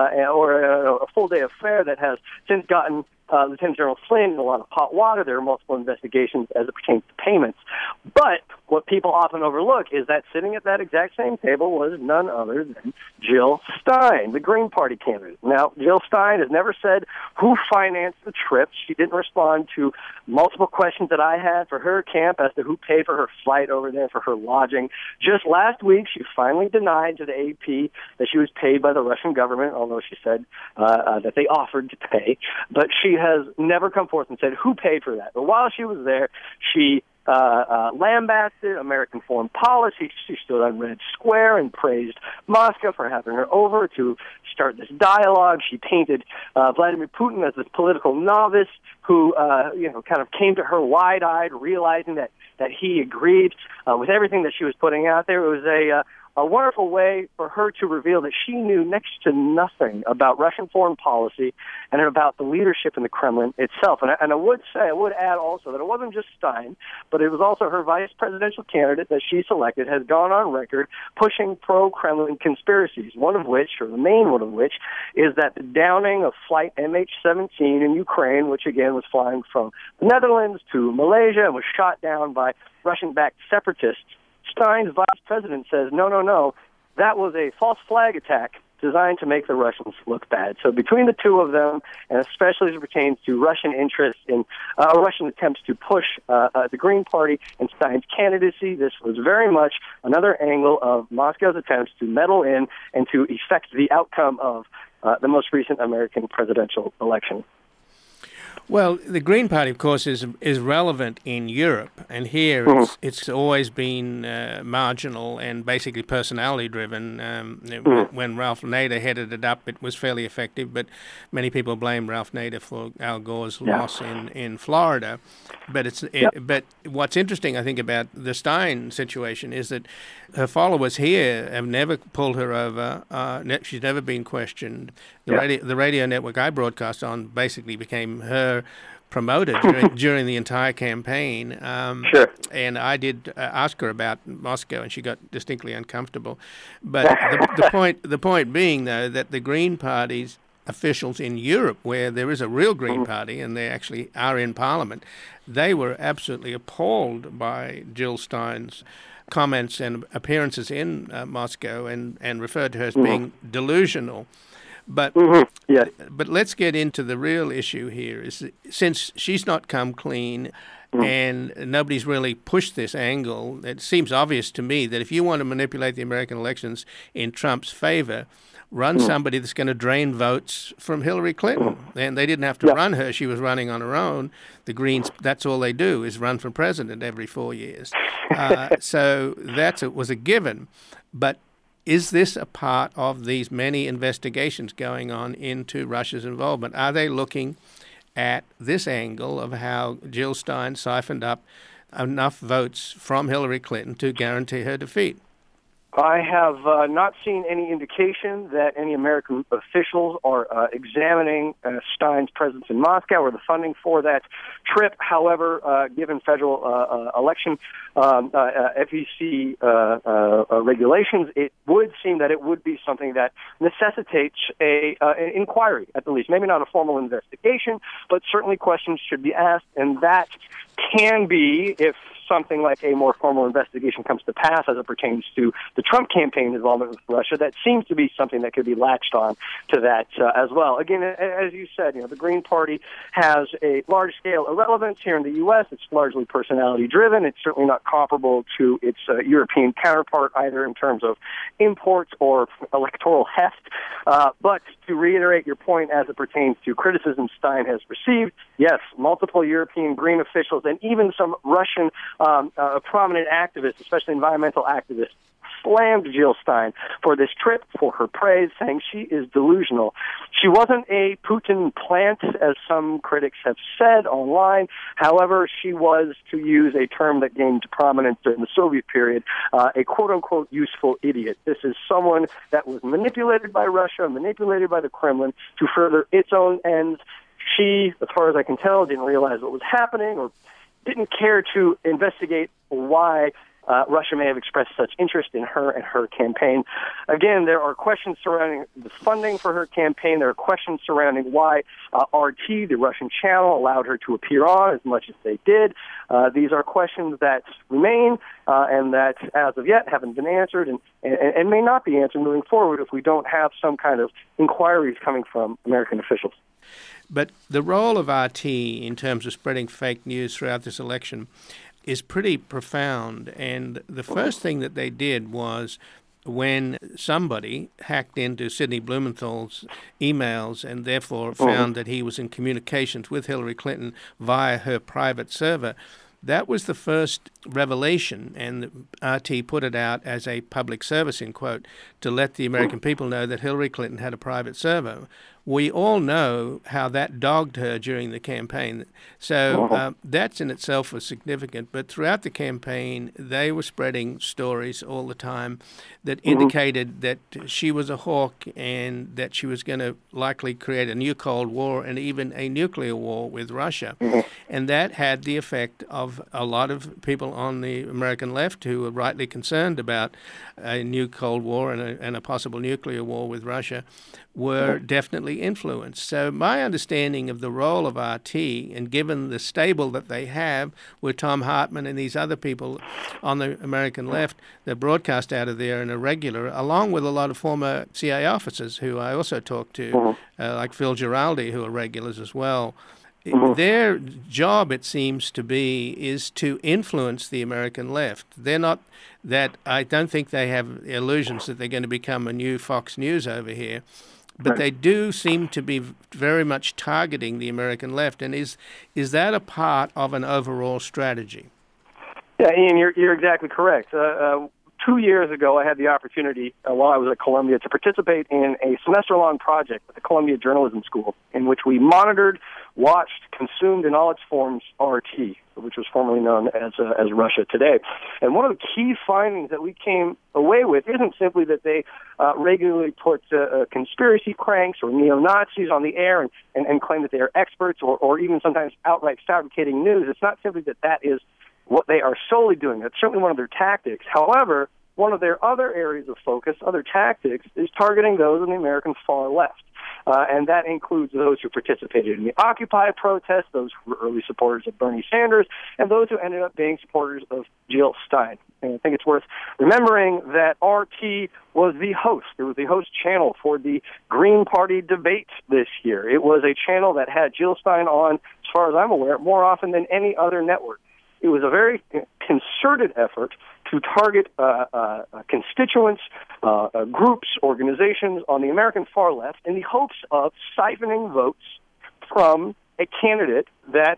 or a full-day affair that has since gotten Lieutenant General Flynn in a lot of hot water. There are multiple investigations as it pertains to payments. But what people often overlook is that sitting at that exact same table was none other than Jill Stein, the Green Party candidate. Now, Jill Stein has never said who financed the trip. She didn't respond to multiple questions that I had for her camp as to who paid for her flight over there, for her lodging. Just last week, she finally denied to the AP that she was paid by the Russian government, although she said that they offered to pay. But she has never come forth and said who paid for that. But while she was there, she lambasted American foreign policy. She stood on Red Square and praised Moscow for having her over to start this dialogue. She painted Vladimir Putin as this political novice who, kind of came to her wide-eyed, realizing that he agreed with everything that she was putting out there. It was a wonderful way for her to reveal that she knew next to nothing about Russian foreign policy and about the leadership in the Kremlin itself. And I would add also that it wasn't just Stein, but it was also her vice presidential candidate that she selected has gone on record pushing pro-Kremlin conspiracies, one of which, or the main one of which, is that the downing of flight MH17 in Ukraine, which again was flying from the Netherlands to Malaysia and was shot down by Russian-backed separatists. Stein's vice president says, no, that was a false flag attack designed to make the Russians look bad. So between the two of them, and especially as it pertains to Russian interests in Russian attempts to push the Green Party and Stein's candidacy, this was very much another angle of Moscow's attempts to meddle in and to effect the outcome of the most recent American presidential election. Well, the Green Party, of course, is relevant in Europe, and here it's always been marginal and basically personality-driven. When Ralph Nader headed it up, it was fairly effective, but many people blame Ralph Nader for Al Gore's loss in Florida. But but what's interesting, I think, about the Stein situation is that her followers here have never pulled her over. She's never been questioned. The radio network I broadcast on basically became her promoted during the entire campaign. And I did ask her about Moscow, and she got distinctly uncomfortable. But the point being, though, that the Green Party's officials in Europe, where there is a real Green Party, and they actually are in Parliament, they were absolutely appalled by Jill Stein's comments and appearances in Moscow and referred to her as being delusional. But let's get into the real issue here. Is that since she's not come clean and nobody's really pushed this angle, it seems obvious to me that if you want to manipulate the American elections in Trump's favor, run somebody that's going to drain votes from Hillary Clinton. And they didn't have to run her. She was running on her own. The Greens, that's all they do, is run for president every 4 years. So that was a given. But is this a part of these many investigations going on into Russia's involvement? Are they looking at this angle of how Jill Stein siphoned up enough votes from Hillary Clinton to guarantee her defeat? I have not seen any indication that any American officials are examining Stein's presence in Moscow or the funding for that trip. However, given federal election FEC regulations, it would seem that it would be something that necessitates an inquiry, at the least. Maybe not a formal investigation, but certainly questions should be asked, and that can be, if something like a more formal investigation comes to pass as it pertains to the Trump campaign involvement with Russia, that seems to be something that could be latched on to that as well. Again, as you said, the Green Party has a large-scale irrelevance here in the U.S. It's largely personality-driven. It's certainly not comparable to its European counterpart, either in terms of imports or electoral heft. But to reiterate your point as it pertains to criticism Stein has received, yes, multiple European Green officials and even some Russian prominent activists, especially environmental activists, slammed Jill Stein for this trip, for her praise, saying she is delusional. She wasn't a Putin plant, as some critics have said online. However, she was, to use a term that gained prominence during the Soviet period, a quote-unquote useful idiot. This is someone that was manipulated by Russia, manipulated by the Kremlin to further its own ends. She, as far as I can tell, didn't realize what was happening or didn't care to investigate why Russia may have expressed such interest in her and her campaign. Again, there are questions surrounding the funding for her campaign. There are questions surrounding why RT, the Russian channel, allowed her to appear on as much as they did. These are questions that remain and that, as of yet, haven't been answered and may not be answered moving forward if we don't have some kind of inquiries coming from American officials. But the role of RT in terms of spreading fake news throughout this election is pretty profound. And the first thing that they did was when somebody hacked into Sidney Blumenthal's emails and therefore found that he was in communications with Hillary Clinton via her private server, that was the first revelation, and RT put it out as a public service, in quote, to let the American people know that Hillary Clinton had a private server. We all know how that dogged her during the campaign. So that's in itself was significant. But throughout the campaign, they were spreading stories all the time that indicated that she was a hawk and that she was going to likely create a new Cold War and even a nuclear war with Russia. And that had the effect of a lot of people on the American left who were rightly concerned about a new Cold War and a possible nuclear war with Russia were definitely influenced. So my understanding of the role of RT, and given the stable that they have with Tom Hartman and these other people on the American left that broadcast out of there in a regular, along with a lot of former CIA officers who I also talked to, like Phil Giraldi, who are regulars as well. Their job, it seems to be, is to influence the American left. They're not that, I don't think they have illusions that they're going to become a new Fox News over here, but they do seem to be very much targeting the American left. And is that a part of an overall strategy? Yeah, Ian, you're exactly correct. 2 years ago, I had the opportunity, while I was at Columbia, to participate in a semester-long project at the Columbia Journalism School, in which we monitored, watched, consumed in all its forms RT, which was formerly known as Russia Today. And one of the key findings that we came away with isn't simply that they regularly put conspiracy cranks or neo-Nazis on the air and claim that they are experts or even sometimes outright fabricating news. It's not simply that is what they are solely doing. That's certainly one of their tactics. However, one of their other areas of focus, other tactics, is targeting those on the American far left. And that includes those who participated in the Occupy protests, those who were early supporters of Bernie Sanders, and those who ended up being supporters of Jill Stein. And I think it's worth remembering that RT was the host. It was the host channel for the Green Party debate this year. It was a channel that had Jill Stein on, as far as I'm aware, more often than any other network. It was a very concerted effort to target constituents, groups, organizations on the American far left in the hopes of siphoning votes from a candidate that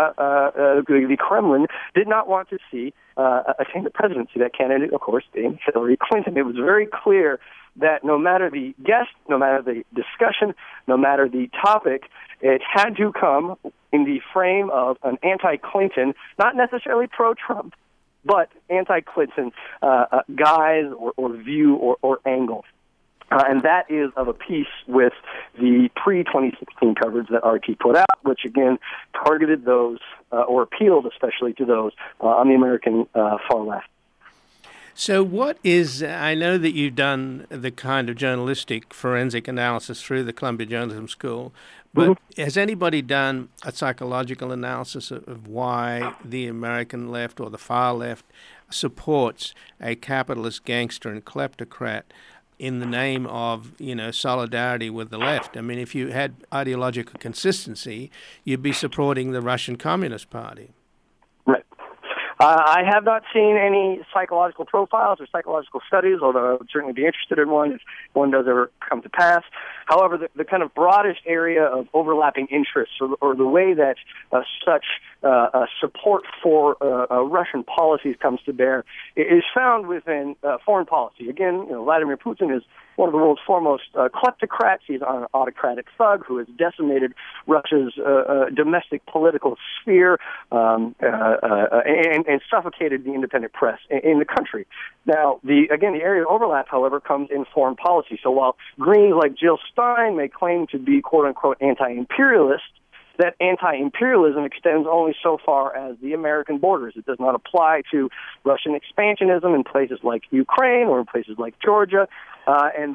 the Kremlin did not want to see attain the presidency. That candidate, of course, being Hillary Clinton. It was very clear that no matter the guest, no matter the discussion, no matter the topic, it had to come in the frame of an anti-Clinton, not necessarily pro-Trump, but anti-Clinton guise or view or angle. And that is of a piece with the pre-2016 coverage that RT put out, which again targeted those or appealed especially to those on the American far left. So what is, I know that you've done the kind of journalistic forensic analysis through the Columbia Journalism School, but has anybody done a psychological analysis of why the American left or the far left supports a capitalist gangster and kleptocrat in the name of, solidarity with the left? I mean, if you had ideological consistency, you'd be supporting the Russian Communist Party. Right. I have not seen any psychological profiles or psychological studies, although I would certainly be interested in one if one does ever come to pass. However, the kind of broadest area of overlapping interests, or the way that such support for Russian policies comes to bear, is found within foreign policy. Again, Vladimir Putin is one of the world's foremost kleptocrats. He's an autocratic thug who has decimated Russia's domestic political sphere and suffocated the independent press in the country. Now, the area of overlap, however, comes in foreign policy. So while Greens like Jill Stein may claim to be quote-unquote anti-imperialist, that anti-imperialism extends only so far as the American borders. It does not apply to Russian expansionism in places like Ukraine or in places like Georgia. And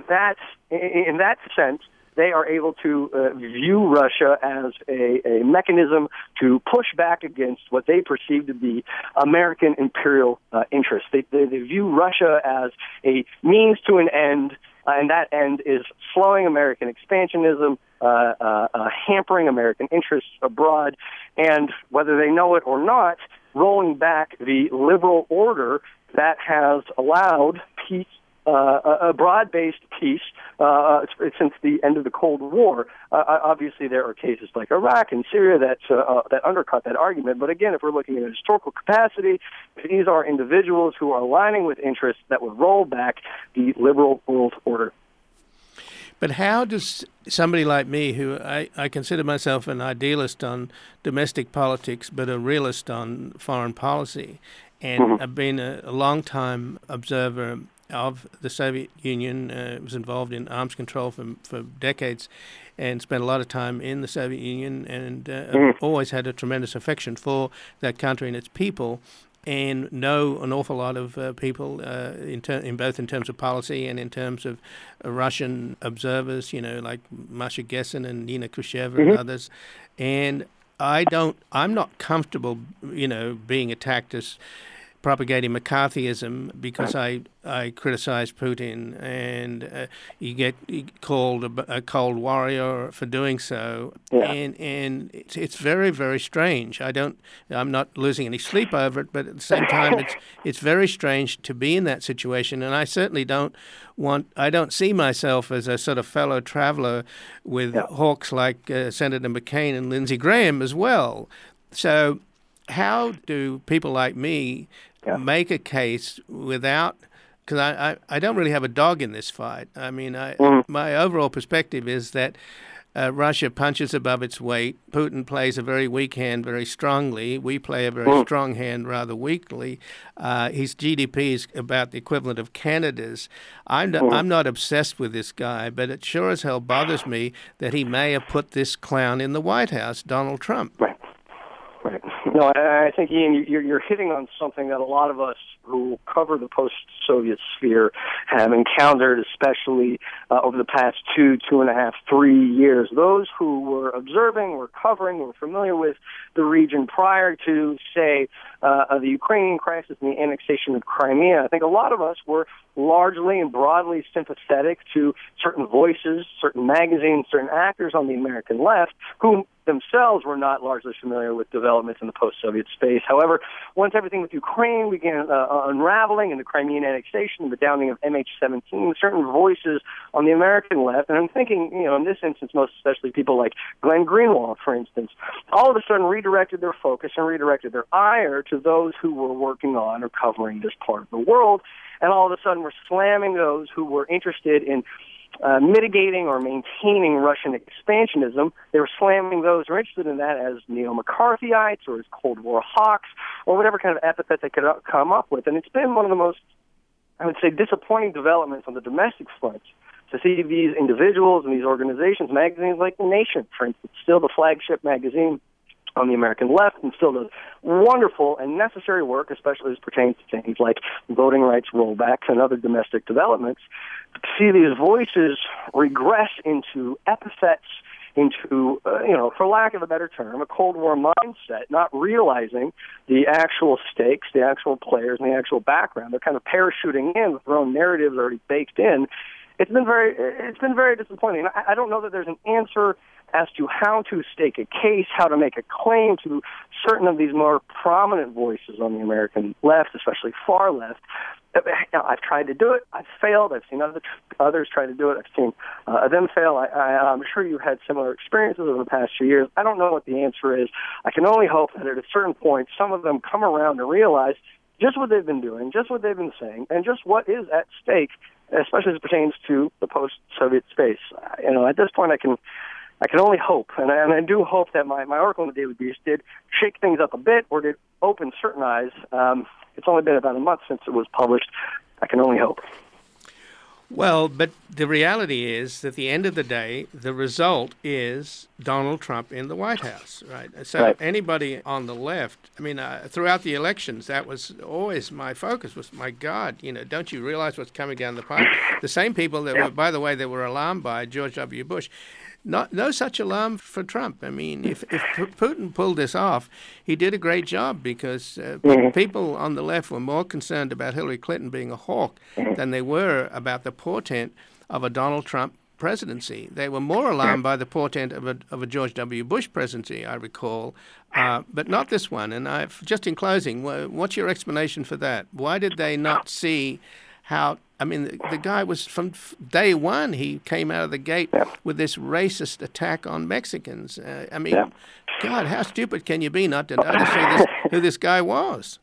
in that sense, they are able to view Russia as a mechanism to push back against what they perceive to be American imperial interests. They view Russia as a means to an end, and that end is slowing American expansionism, hampering American interests abroad, and whether they know it or not, rolling back the liberal order that has allowed peace, a broad-based peace since the end of the Cold War. Obviously, there are cases like Iraq and Syria that undercut that argument. But again, if we're looking at a historical capacity, these are individuals who are aligning with interests that would roll back the liberal world order. But how does somebody like me, who I consider myself an idealist on domestic politics, but a realist on foreign policy, and I've been a long-time observer of the Soviet Union, was involved in arms control for decades, and spent a lot of time in the Soviet Union, and always had a tremendous affection for that country and its people, and know an awful lot of people in both in terms of policy and in terms of Russian observers, like Masha Gessen and Nina Khrushcheva and others. And I'm not comfortable, being attacked as propagating McCarthyism because I criticize Putin, and you get called a cold warrior for doing so, and it's very, very strange. I'm not losing any sleep over it, but at the same time, it's very strange to be in that situation, and I certainly don't see myself as a sort of fellow traveler with hawks like Senator McCain and Lindsey Graham as well. So how do people like me make a case without, because I don't really have a dog in this fight. I mean, my overall perspective is that Russia punches above its weight. Putin plays a very weak hand very strongly. We play a very strong hand rather weakly. His GDP is about the equivalent of Canada's. I'm not obsessed with this guy, but it sure as hell bothers me that he may have put this clown in the White House, Donald Trump. Right. No, I think, Ian, you're hitting on something that a lot of us who cover the post-Soviet sphere have encountered, especially over the past 2.5, 3 years. Those who were observing, were covering, were familiar with the region prior to, say, the Ukrainian crisis and the annexation of Crimea. I think a lot of us were largely and broadly sympathetic to certain voices, certain magazines, certain actors on the American left who themselves were not largely familiar with developments in the post-Soviet space. However, once everything with Ukraine began unraveling and the Crimean annexation and the downing of MH17, certain voices on the American left, and I'm thinking, in this instance, most especially people like Glenn Greenwald, for instance, all of a sudden redirected their focus and redirected their ire to those who were working on or covering this part of the world, and all of a sudden were slamming those who were interested in mitigating or maintaining Russian expansionism. They were slamming those who were interested in that as neo-McCarthyites or as Cold War hawks or whatever kind of epithet they could come up with. And it's been one of the most, I would say, disappointing developments on the domestic front to see these individuals and these organizations, magazines like The Nation, for instance, still the flagship magazine on the American left, and still does wonderful and necessary work, especially as pertains to things like voting rights rollbacks and other domestic developments. To see these voices regress into epithets, into, for lack of a better term, a Cold War mindset, not realizing the actual stakes, the actual players, and the actual background. They're kind of parachuting in with their own narratives already baked in. it's been very disappointing. I don't know that there's an answer as to how to stake a case, how to make a claim to certain of these more prominent voices on the American left, especially far left. I've tried to do it. I've failed. I've seen others try to do it. I've seen them fail. I'm sure you had similar experiences over the past few years. I don't know what the answer is. I can only hope that at a certain point, some of them come around and realize just what they've been doing, just what they've been saying, and just what is at stake, especially as it pertains to the post-Soviet space. At this point, I can only hope, and I do hope that my article in the Daily Beast did shake things up a bit, or did open certain eyes. It's only been about a month since it was published. I can only hope. Well, but the reality is that at the end of the day, the result is Donald Trump in the White House, right? So right. Anybody on the left, throughout the elections, that was always my focus was, my God, don't you realize what's coming down the pipe? The same people that were, by the way, they were alarmed by George W. Bush. No such alarm for Trump. If Putin pulled this off, he did a great job because people on the left were more concerned about Hillary Clinton being a hawk than they were about the portent of a Donald Trump presidency. They were more alarmed by the portent of a George W. Bush presidency, I recall, but not this one. And just in closing, what's your explanation for that? Why did they not see how? The guy was, from day one, he came out of the gate with this racist attack on Mexicans. God, how stupid can you be not to notice who this guy was?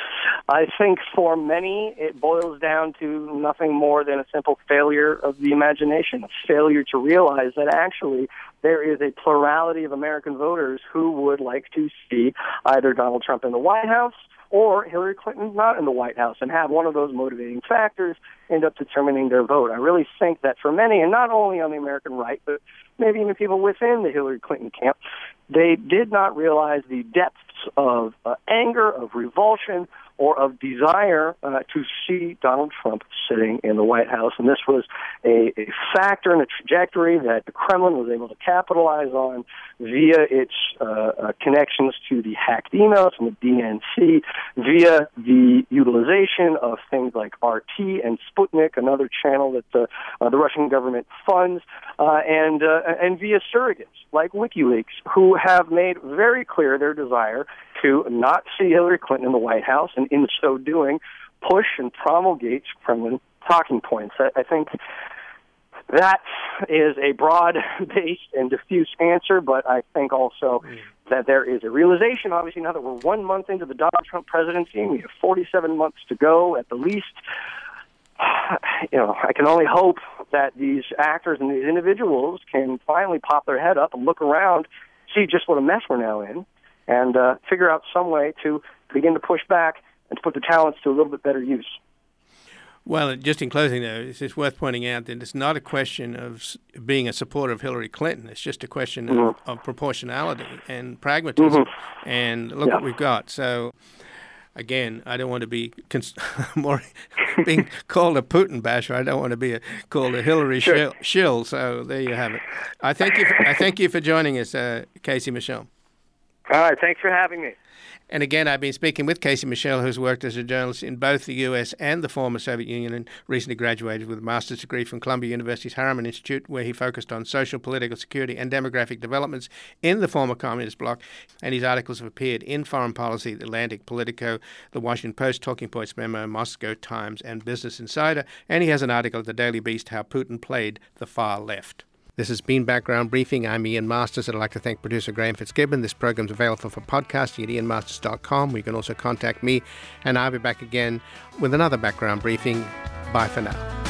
I think for many, it boils down to nothing more than a simple failure of the imagination, a failure to realize that actually there is a plurality of American voters who would like to see either Donald Trump in the White House or Hillary Clinton not in the White House, and have one of those motivating factors end up determining their vote. I really think that for many, and not only on the American right, but maybe even people within the Hillary Clinton camp, they did not realize the depths of anger, of revulsion, or of desire to see Donald Trump sitting in the White House. And this was a factor in a trajectory that the Kremlin was able to capitalize on via its connections to the hacked emails from the DNC, via the utilization of things like RT and Sputnik, another channel that the Russian government funds, and via surrogates like WikiLeaks, who have made very clear their desire to not see Hillary Clinton in the White House, and in so doing, push and promulgate Kremlin talking points. I think that is a broad-based and diffuse answer, but I think also that there is a realization, obviously, now that we're 1 month into the Donald Trump presidency, and we have 47 months to go at the least. I can only hope that these actors and these individuals can finally pop their head up and look around, see just what a mess we're now in, and figure out some way to begin to push back and to put the talents to a little bit better use. Well, just in closing, though, it's worth pointing out that it's not a question of being a supporter of Hillary Clinton. It's just a question of proportionality and pragmatism. And look what we've got. So, again, I don't want to be more being called a Putin basher. I don't want to be called a Hillary shill. So there you have it. I thank you for joining us, Casey Michel. All right, thanks for having me. And again, I've been speaking with Casey Michel, who's worked as a journalist in both the U.S. and the former Soviet Union, and recently graduated with a master's degree from Columbia University's Harriman Institute, where he focused on social, political, security, and demographic developments in the former communist bloc. And his articles have appeared in Foreign Policy, The Atlantic, Politico, The Washington Post, Talking Points Memo, Moscow Times, and Business Insider. And he has an article at the Daily Beast, How Putin Played the Far Left. This has been Background Briefing. I'm Ian Masters. I'd like to thank producer Graham Fitzgibbon. This program's available for podcasting at ianmasters.com, where you can also contact me, and I'll be back again with another Background Briefing. Bye for now.